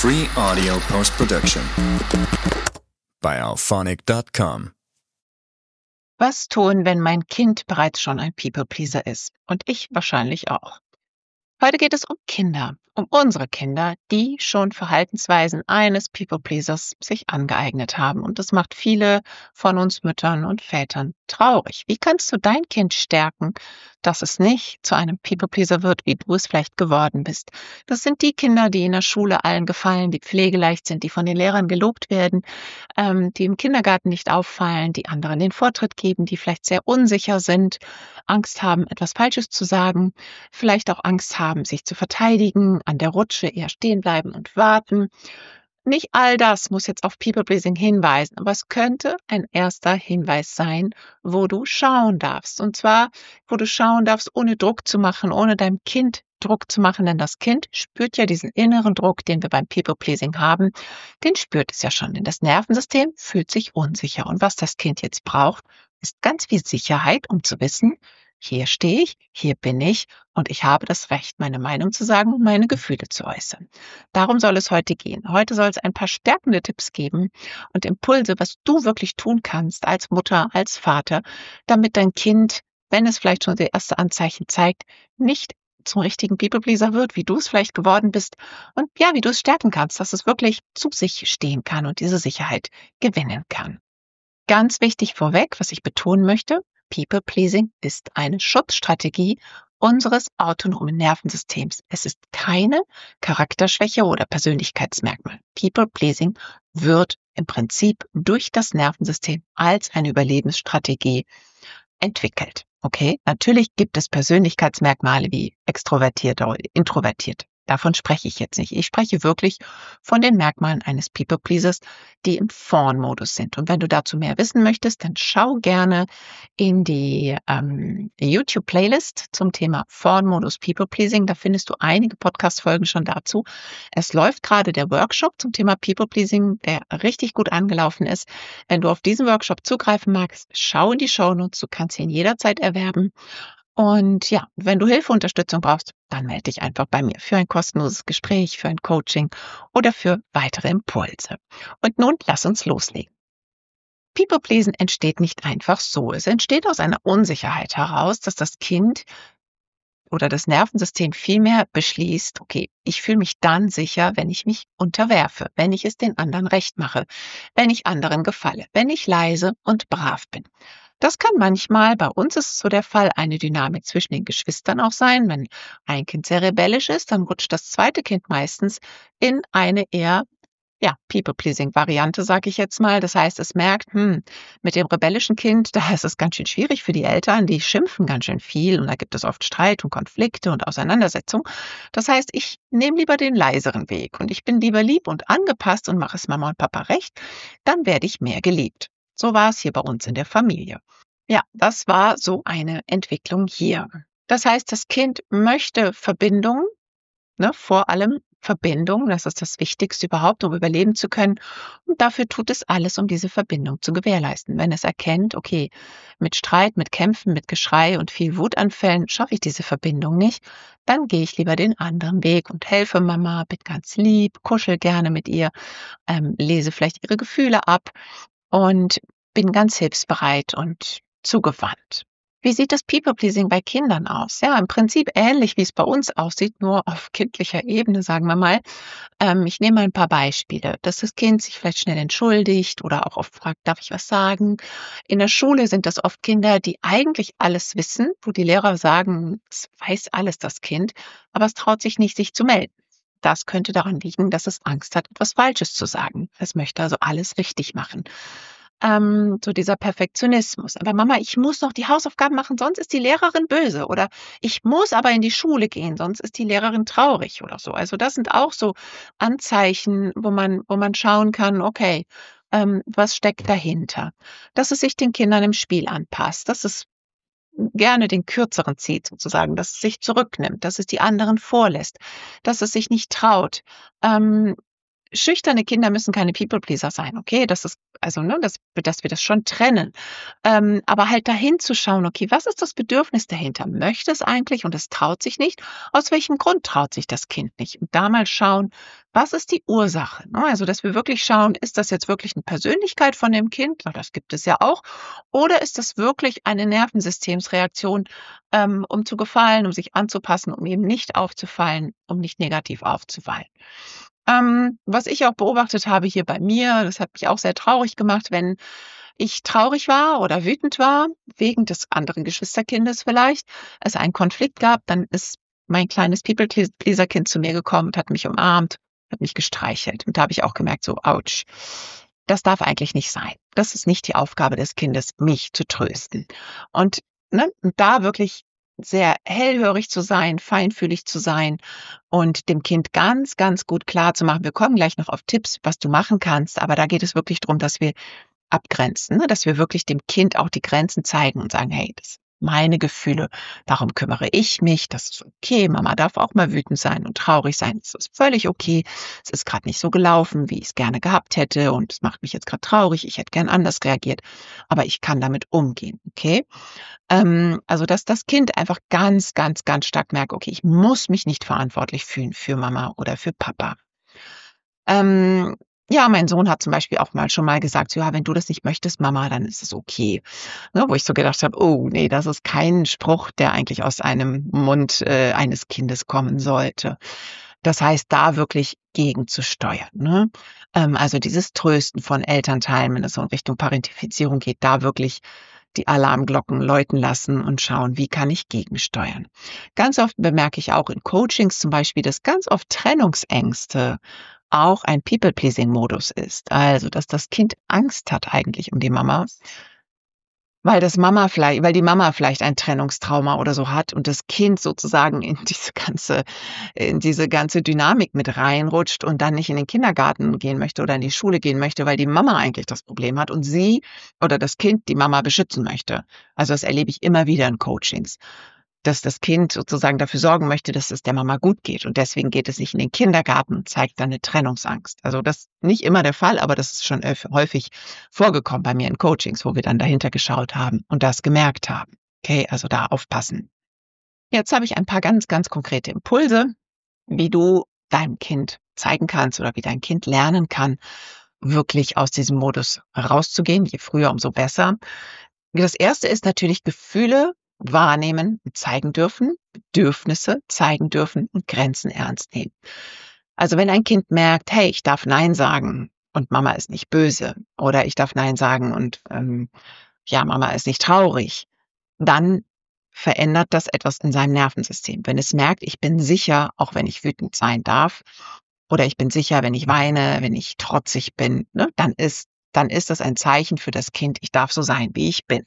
Free audio post-production by Auphonic.com. Was tun, wenn mein Kind bereits schon ein People-Pleaser ist? Und ich wahrscheinlich auch. Heute geht es um Kinder, um unsere Kinder, die schon Verhaltensweisen eines People-Pleasers sich angeeignet haben. Und das macht viele von uns Müttern und Vätern traurig. Wie kannst du dein Kind stärken, dass es nicht zu einem People-Pleaser wird, wie du es vielleicht geworden bist? Das sind die Kinder, die in der Schule allen gefallen, die pflegeleicht sind, die von den Lehrern gelobt werden, die im Kindergarten nicht auffallen, die anderen den Vortritt geben, die vielleicht sehr unsicher sind, Angst haben, etwas Falsches zu sagen, vielleicht auch Angst haben, sich zu verteidigen, an der Rutsche eher stehen bleiben und warten. Nicht all das muss jetzt auf People-Pleasing hinweisen, aber es könnte ein erster Hinweis sein, wo du schauen darfst. Und zwar, wo du schauen darfst, ohne Druck zu machen, ohne deinem Kind Druck zu machen, denn das Kind spürt ja diesen inneren Druck, den wir beim People-Pleasing haben, den spürt es ja schon, denn das Nervensystem fühlt sich unsicher. Und was das Kind jetzt braucht, ist ganz viel Sicherheit, um zu wissen, hier stehe ich, hier bin ich und ich habe das Recht, meine Meinung zu sagen und meine Gefühle zu äußern. Darum soll es heute gehen. Heute soll es ein paar stärkende Tipps geben und Impulse, was du wirklich tun kannst als Mutter, als Vater, damit dein Kind, wenn es vielleicht schon die erste Anzeichen zeigt, nicht zum richtigen People-Pleaser wird, wie du es vielleicht geworden bist und ja, wie du es stärken kannst, dass es wirklich zu sich stehen kann und diese Sicherheit gewinnen kann. Ganz wichtig vorweg, was ich betonen möchte, People-Pleasing ist eine Schutzstrategie unseres autonomen Nervensystems. Es ist keine Charakterschwäche oder Persönlichkeitsmerkmal. People-Pleasing wird im Prinzip durch das Nervensystem als eine Überlebensstrategie entwickelt. Okay, natürlich gibt es Persönlichkeitsmerkmale wie extrovertiert oder introvertiert. Davon spreche ich jetzt nicht. Ich spreche wirklich von den Merkmalen eines People-Pleasers, die im Fawn-Modus sind. Und wenn du dazu mehr wissen möchtest, dann schau gerne in die YouTube-Playlist zum Thema Fawn-Modus People-Pleasing. Da findest du einige Podcast-Folgen schon dazu. Es läuft gerade der Workshop zum Thema People-Pleasing, der richtig gut angelaufen ist. Wenn du auf diesen Workshop zugreifen magst, schau in die Shownotes. Du kannst ihn jederzeit erwerben. Und ja, wenn du Hilfe, Unterstützung brauchst, dann melde dich einfach bei mir für ein kostenloses Gespräch, für ein Coaching oder für weitere Impulse. Und nun lass uns loslegen. People-Pleasen entsteht nicht einfach so. Es entsteht aus einer Unsicherheit heraus, dass das Kind oder das Nervensystem vielmehr beschließt, okay, ich fühle mich dann sicher, wenn ich mich unterwerfe, wenn ich es den anderen recht mache, wenn ich anderen gefalle, wenn ich leise und brav bin. Das kann manchmal, bei uns ist es so der Fall, eine Dynamik zwischen den Geschwistern auch sein. Wenn ein Kind sehr rebellisch ist, dann rutscht das zweite Kind meistens in eine eher People-Pleasing-Variante, sage ich jetzt mal. Das heißt, es merkt, mit dem rebellischen Kind, da ist es ganz schön schwierig für die Eltern, die schimpfen ganz schön viel und da gibt es oft Streit und Konflikte und Auseinandersetzungen. Das heißt, ich nehme lieber den leiseren Weg und ich bin lieber lieb und angepasst und mache es Mama und Papa recht, dann werde ich mehr geliebt. So war es hier bei uns in der Familie. Ja, das war so eine Entwicklung hier. Das heißt, das Kind möchte Verbindung, vor allem Verbindung, das ist das Wichtigste überhaupt, um überleben zu können. Und dafür tut es alles, um diese Verbindung zu gewährleisten. Wenn es erkennt, okay, mit Streit, mit Kämpfen, mit Geschrei und viel Wutanfällen schaffe ich diese Verbindung nicht, dann gehe ich lieber den anderen Weg und helfe Mama, bin ganz lieb, kuschel gerne mit ihr, lese vielleicht ihre Gefühle ab und bin ganz hilfsbereit und zugewandt. Wie sieht das People-Pleasing bei Kindern aus? Ja, im Prinzip ähnlich, wie es bei uns aussieht, nur auf kindlicher Ebene, sagen wir mal. Ich nehme mal ein paar Beispiele, dass das Kind sich vielleicht schnell entschuldigt oder auch oft fragt, darf ich was sagen? In der Schule sind das oft Kinder, die eigentlich alles wissen, wo die Lehrer sagen, es weiß alles das Kind, aber es traut sich nicht, sich zu melden. Das könnte daran liegen, dass es Angst hat, etwas Falsches zu sagen. Es möchte also alles richtig machen. So dieser Perfektionismus. Aber Mama, ich muss noch die Hausaufgaben machen, sonst ist die Lehrerin böse. Oder ich muss aber in die Schule gehen, sonst ist die Lehrerin traurig oder so. Also das sind auch so Anzeichen, wo man schauen kann, okay, was steckt dahinter? Dass es sich den Kindern im Spiel anpasst, dass es gerne den Kürzeren zieht sozusagen, dass es sich zurücknimmt, dass es die anderen vorlässt, dass es sich nicht traut. Schüchterne Kinder müssen keine People-Pleaser sein, okay? Das ist, also, dass wir das schon trennen. Aber halt dahin zu schauen, okay, was ist das Bedürfnis dahinter? Möchte es eigentlich und es traut sich nicht? Aus welchem Grund traut sich das Kind nicht? Und da mal schauen, Was ist die Ursache? Also, dass wir wirklich schauen, ist das jetzt wirklich eine Persönlichkeit von dem Kind? Na, das gibt es ja auch. Oder ist das wirklich eine Nervensystemsreaktion, um zu gefallen, um sich anzupassen, um eben nicht aufzufallen, um nicht negativ aufzufallen? Was ich auch beobachtet habe hier bei mir, das hat mich auch sehr traurig gemacht, wenn ich traurig war oder wütend war, wegen des anderen Geschwisterkindes vielleicht, es einen Konflikt gab, dann ist mein kleines People-Pleaser-Kind zu mir gekommen und hat mich umarmt, hat mich gestreichelt. Und da habe ich auch gemerkt, so, ouch, das darf eigentlich nicht sein. Das ist nicht die Aufgabe des Kindes, mich zu trösten. Und, ne, und da wirklich sehr hellhörig zu sein, feinfühlig zu sein und dem Kind ganz, ganz gut klar zu machen. Wir kommen gleich noch auf Tipps, was du machen kannst, aber da geht es wirklich darum, dass wir abgrenzen, ne? Dass wir wirklich dem Kind auch die Grenzen zeigen und sagen, hey, das sind meine Gefühle, darum kümmere ich mich, das ist okay, Mama darf auch mal wütend sein und traurig sein, das ist völlig okay, es ist gerade nicht so gelaufen, wie ich es gerne gehabt hätte und es macht mich jetzt gerade traurig, ich hätte gern anders reagiert, aber ich kann damit umgehen, okay? Also, dass das Kind einfach ganz, ganz, ganz stark merkt, okay, ich muss mich nicht verantwortlich fühlen für Mama oder für Papa. Ähm, ja, mein Sohn hat zum Beispiel auch mal schon mal gesagt, so: „Ja, wenn du das nicht möchtest, Mama, dann ist es okay.“ Ne, wo ich so gedacht habe: „Oh ne, das ist kein Spruch, der eigentlich aus einem Mund, eines Kindes kommen sollte.“ Das heißt, da wirklich gegenzusteuern, ne? Also, dieses Trösten von Elternteilen, wenn es so in Richtung Parentifizierung geht, da wirklich die Alarmglocken läuten lassen und schauen, wie kann ich gegensteuern. Ganz oft bemerke ich auch in Coachings zum Beispiel, dass ganz oft Trennungsängste auch ein People-Pleasing-Modus ist. Also, dass das Kind Angst hat eigentlich um die Mama, weil die Mama vielleicht ein Trennungstrauma oder so hat und das Kind sozusagen in diese ganze Dynamik mit reinrutscht und dann nicht in den Kindergarten gehen möchte oder in die Schule gehen möchte, weil die Mama eigentlich das Problem hat und sie oder das Kind die Mama beschützen möchte. Also, das erlebe ich immer wieder in Coachings, dass das Kind sozusagen dafür sorgen möchte, dass es der Mama gut geht und deswegen geht es nicht in den Kindergarten und zeigt dann 'ne Trennungsangst. Also, das ist nicht immer der Fall, aber das ist schon häufig vorgekommen bei mir in Coachings, wo wir dann dahinter geschaut haben und das gemerkt haben. Okay, also da aufpassen. Jetzt habe ich ein paar ganz, ganz konkrete Impulse, wie du deinem Kind zeigen kannst oder wie dein Kind lernen kann, wirklich aus diesem Modus rauszugehen. Je früher, umso besser. Das Erste ist natürlich Gefühle wahrnehmen und zeigen dürfen, Bedürfnisse zeigen dürfen und Grenzen ernst nehmen. Also wenn ein Kind merkt, hey, ich darf Nein sagen und Mama ist nicht böse oder ich darf Nein sagen und ja, Mama ist nicht traurig, dann verändert das etwas in seinem Nervensystem. Wenn es merkt, ich bin sicher, auch wenn ich wütend sein darf, oder ich bin sicher, wenn ich weine, wenn ich trotzig bin, ne, dann ist das ein Zeichen für das Kind, ich darf so sein, wie ich bin.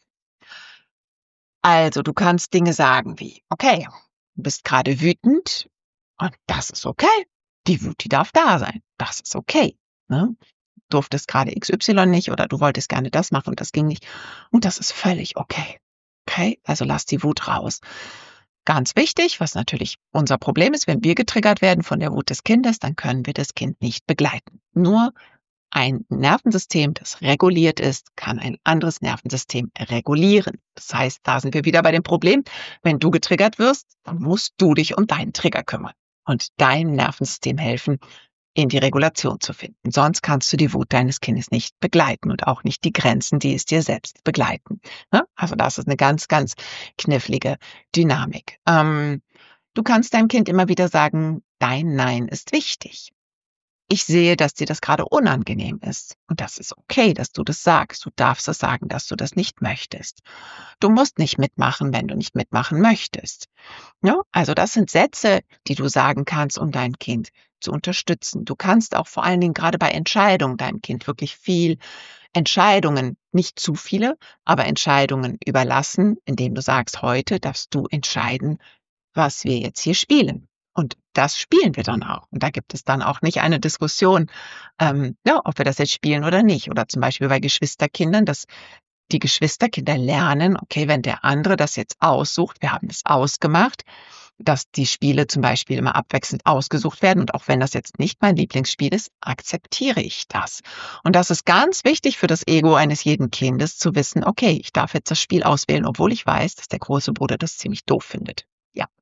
Also, du kannst Dinge sagen wie: „Okay, du bist gerade wütend und das ist okay. Die Wut, die darf da sein. Das ist okay, ne? Durftest gerade XY nicht oder du wolltest gerne das machen und das ging nicht und das ist völlig okay. Okay? Also, lass die Wut raus.“ Ganz wichtig, was natürlich unser Problem ist, wenn wir getriggert werden von der Wut des Kindes, dann können wir das Kind nicht begleiten. Nur ein Nervensystem, das reguliert ist, kann ein anderes Nervensystem regulieren. Das heißt, da sind wir wieder bei dem Problem. Wenn du getriggert wirst, dann musst du dich um deinen Trigger kümmern und deinem Nervensystem helfen, in die Regulation zu finden. Sonst kannst du die Wut deines Kindes nicht begleiten und auch nicht die Grenzen, die es dir selbst begleiten. Ne? Also das ist eine ganz, ganz knifflige Dynamik. Du kannst deinem Kind immer wieder sagen, dein Nein ist wichtig. Ich sehe, dass dir das gerade unangenehm ist. Und das ist okay, dass du das sagst. Du darfst es sagen, dass du das nicht möchtest. Du musst nicht mitmachen, wenn du nicht mitmachen möchtest. Ja, also das sind Sätze, die du sagen kannst, um dein Kind zu unterstützen. Du kannst auch vor allen Dingen gerade bei Entscheidungen deinem Kind wirklich viel Entscheidungen, nicht zu viele, aber Entscheidungen überlassen, indem du sagst, heute darfst du entscheiden, was wir jetzt hier spielen. Und das spielen wir dann auch. Und da gibt es dann auch nicht eine Diskussion, ja, ob wir das jetzt spielen oder nicht. Oder zum Beispiel bei Geschwisterkindern, dass die Geschwisterkinder lernen, okay, wenn der andere das jetzt aussucht, wir haben das ausgemacht, dass die Spiele zum Beispiel immer abwechselnd ausgesucht werden. Und auch wenn das jetzt nicht mein Lieblingsspiel ist, akzeptiere ich das. Und das ist ganz wichtig für das Ego eines jeden Kindes zu wissen, okay, ich darf jetzt das Spiel auswählen, obwohl ich weiß, dass der große Bruder das ziemlich doof findet. Ja.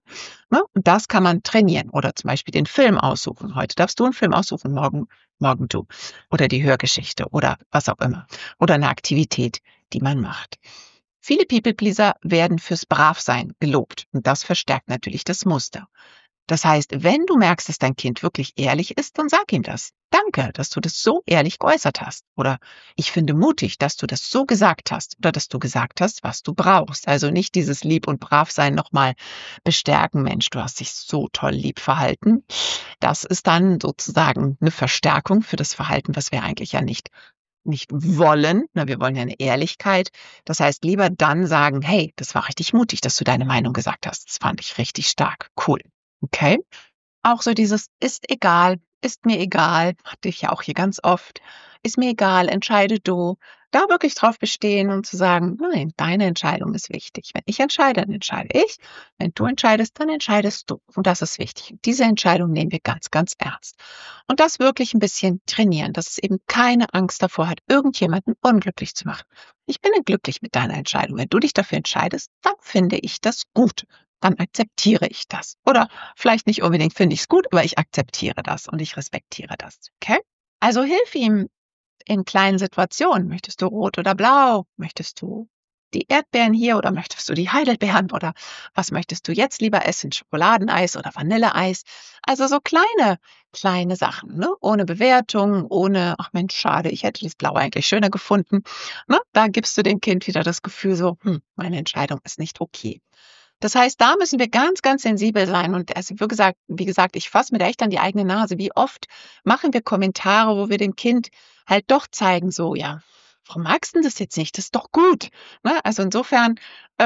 Ne? Und das kann man trainieren oder zum Beispiel den Film aussuchen. Heute darfst du einen Film aussuchen, morgen du. Oder die Hörgeschichte oder was auch immer. Oder eine Aktivität, die man macht. Viele People-Pleaser werden fürs Bravsein gelobt und das verstärkt natürlich das Muster. Das heißt, wenn du merkst, dass dein Kind wirklich ehrlich ist, dann sag ihm das. Danke, dass du das so ehrlich geäußert hast. Oder ich finde mutig, dass du das so gesagt hast. Oder dass du gesagt hast, was du brauchst. Also nicht dieses Lieb und Bravsein nochmal bestärken. Mensch, du hast dich so toll lieb verhalten. Das ist dann sozusagen eine Verstärkung für das Verhalten, was wir eigentlich ja nicht wollen. Na, wir wollen ja eine Ehrlichkeit. Das heißt, lieber dann sagen, hey, das war richtig mutig, dass du deine Meinung gesagt hast. Das fand ich richtig stark. Cool. Okay. Auch so dieses ist egal, ist mir egal, hatte ich ja auch hier ganz oft. Ist mir egal, entscheide du. Da wirklich drauf bestehen und zu sagen, nein, deine Entscheidung ist wichtig. Wenn ich entscheide, dann entscheide ich. Wenn du entscheidest, dann entscheidest du. Und das ist wichtig. Und diese Entscheidung nehmen wir ganz, ganz ernst. Und das wirklich ein bisschen trainieren, dass es eben keine Angst davor hat, irgendjemanden unglücklich zu machen. Ich bin glücklich mit deiner Entscheidung. Wenn du dich dafür entscheidest, dann finde ich das gut. Dann akzeptiere ich das. Oder vielleicht nicht unbedingt finde ich es gut, aber ich akzeptiere das und ich respektiere das. Okay? Also hilf ihm in kleinen Situationen. Möchtest du rot oder blau? Möchtest du die Erdbeeren hier oder möchtest du die Heidelbeeren? Oder was möchtest du jetzt lieber essen? Schokoladeneis oder Vanilleeis? Also so kleine Sachen, ne? Ohne Bewertung, ohne, ach Mensch, schade, ich hätte das Blau eigentlich schöner gefunden. Ne? Da gibst du dem Kind wieder das Gefühl so, meine Entscheidung ist nicht okay. Das heißt, da müssen wir ganz, ganz sensibel sein. Und also wie gesagt, ich fasse mir da echt an die eigene Nase. Wie oft machen wir Kommentare, wo wir dem Kind halt doch zeigen, so, ja, warum magst du das jetzt nicht? Das ist doch gut. Ne? Also insofern,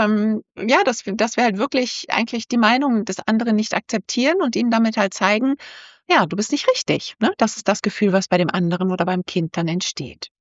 ja, dass wir halt wirklich eigentlich die Meinung des anderen nicht akzeptieren und ihm damit halt zeigen, ja, du bist nicht richtig. Ne? Das ist das Gefühl, was bei dem anderen oder beim Kind dann entsteht.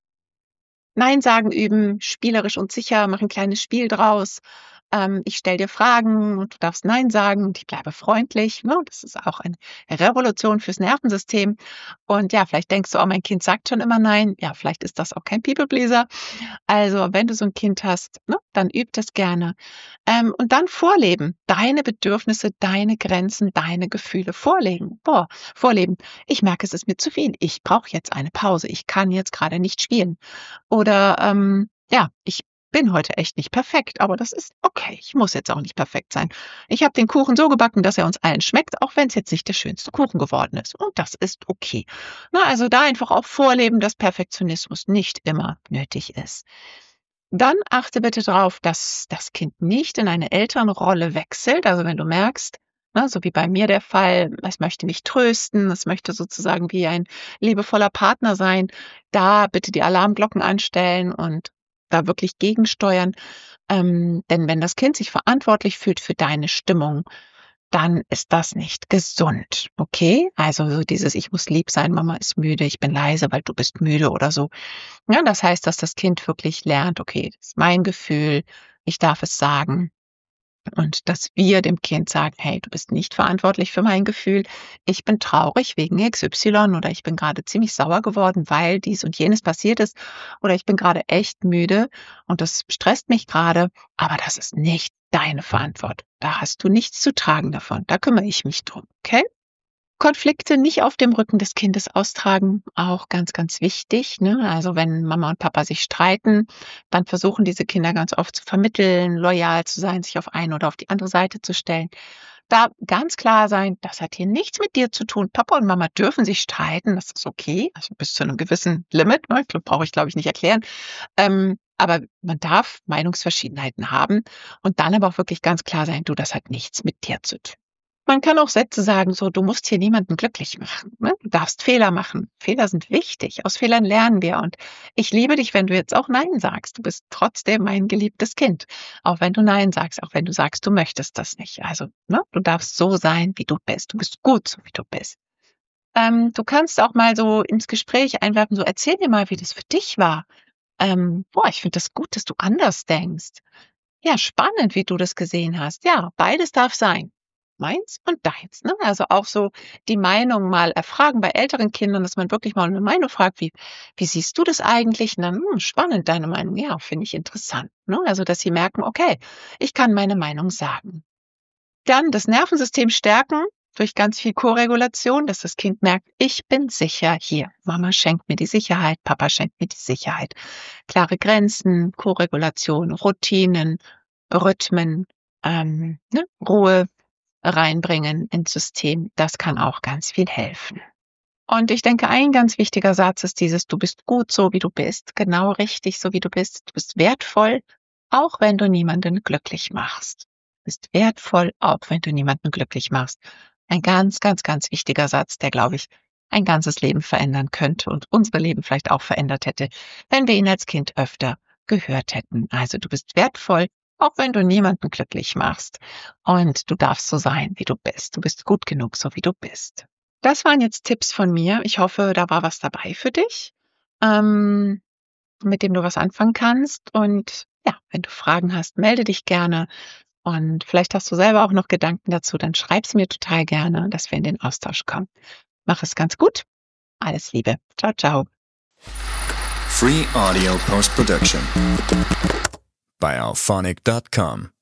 Nein sagen üben, spielerisch und sicher, mach 'n kleines Spiel draus. Ich stelle dir Fragen und du darfst Nein sagen und ich bleibe freundlich, ne? Das ist auch eine Revolution fürs Nervensystem. Und ja, vielleicht denkst du: „Oh, mein Kind sagt schon immer nein.“ Ja, vielleicht ist das auch kein People Pleaser. Also, wenn du so 'n Kind hast, ne, dann üb das gerne. Und dann vorleben. Deine Bedürfnisse, deine Grenzen, deine Gefühle vorleben. „Ich merke, es ist mir zu viel. Ich brauche jetzt eine Pause. Ich kann jetzt grade nicht spielen.“ Oder, ja, ich bin heute echt nicht perfekt, aber das ist okay. Ich muss jetzt auch nicht perfekt sein. Ich habe den Kuchen so gebacken, dass er uns allen schmeckt, auch wenn es jetzt nicht der schönste Kuchen geworden ist. Und das ist okay. Na, also da einfach auch vorleben, dass Perfektionismus nicht immer nötig ist. Dann achte bitte darauf, dass das Kind nicht in eine Elternrolle wechselt. Also wenn du merkst, ne, so wie bei mir der Fall, es möchte mich trösten, es möchte sozusagen wie ein liebevoller Partner sein, da bitte die Alarmglocken anstellen und da wirklich gegensteuern. Denn wenn das Kind sich verantwortlich fühlt für deine Stimmung, dann ist das nicht gesund. Okay? Also so dieses, ich muss lieb sein, Mama ist müde, ich bin leise, weil du bist müde oder so. Ja, das heißt, dass das Kind wirklich lernt, okay, das ist mein Gefühl, ich darf es sagen. Und dass wir dem Kind sagen, hey, du bist nicht verantwortlich für mein Gefühl. Ich bin traurig wegen XY oder ich bin gerade ziemlich sauer geworden, weil dies und jenes passiert ist. Oder ich bin gerade echt müde und das stresst mich gerade. Aber das ist nicht deine Verantwortung. Da hast du nichts zu tragen davon. Da kümmere ich mich drum. Okay? Konflikte nicht auf dem Rücken des Kindes austragen, auch ganz, ganz wichtig, ne? Also, wenn Mama und Papa sich streiten, dann versuchen diese Kinder ganz oft zu vermitteln, loyal zu sein, sich auf eine oder auf die andere Seite zu stellen. Da ganz klar sein, das hat hier nichts mit dir zu tun. Papa und Mama dürfen sich streiten, das ist okay, also bis zu einem gewissen Limit, ne? Brauche ich, glaube ich, nicht erklären. Aber man darf Meinungsverschiedenheiten haben und dann aber auch wirklich ganz klar sein: „Du, das hat nichts mit dir zu tun.“ Man kann auch Sätze sagen, so: „Du musst hier niemanden glücklich machen, ne? Du darfst Fehler machen. Fehler sind wichtig. Aus Fehlern lernen wir und ich liebe dich, wenn du jetzt auch nein sagst. Du bist trotzdem mein geliebtes Kind, auch wenn du nein sagst, auch wenn du sagst, du möchtest das nicht. Also, ne, du darfst so sein, wie du bist. Du bist gut, so wie du bist.“ Du kannst auch mal so ins Gespräch einwerfen, so: „Erzähl mir mal, wie das für dich war. Boah, ich finde das gut, dass du anders denkst. Ja, spannend, wie du das gesehen hast. Ja, beides darf sein. Meins und deins, ne? Also auch so die Meinung mal erfragen bei älteren Kindern, dass man wirklich mal eine Meinung fragt, wie siehst du das eigentlich? Und dann: spannend, deine Meinung. Ja, finde ich interessant“, ne? Also, dass sie merken: „Okay, ich kann meine Meinung sagen.“ Dann das Nervensystem stärken durch ganz viel Koregulation, dass das Kind merkt, ich bin sicher hier. Mama schenkt mir die Sicherheit, Papa schenkt mir die Sicherheit. Klare Grenzen, Koregulation, Routinen, Rhythmen, Ruhe reinbringen ins System. Das kann auch ganz viel helfen. Und ich denke, ein ganz wichtiger Satz ist dieses: Du bist gut so, wie du bist. Genau richtig, so wie du bist. Du bist wertvoll, auch wenn du niemanden glücklich machst. Du bist wertvoll, auch wenn du niemanden glücklich machst. Ein ganz, ganz, ganz wichtiger Satz, der, glaube ich, ein ganzes Leben verändern könnte und unser Leben vielleicht auch verändert hätte, wenn wir ihn als Kind öfter gehört hätten. Also du bist wertvoll, auch wenn du niemanden glücklich machst. Und du darfst so sein, wie du bist. Du bist gut genug, so wie du bist. Das waren jetzt Tipps von mir. Ich hoffe, da war was dabei für dich, mit dem du was anfangen kannst. Und ja, wenn du Fragen hast, melde dich gerne. Und vielleicht hast du selber auch noch Gedanken dazu, dann schreib es mir total gerne, dass wir in den Austausch kommen. Mach es ganz gut. Alles Liebe. Ciao, ciao. Free Audio Post Production by Auphonic.com.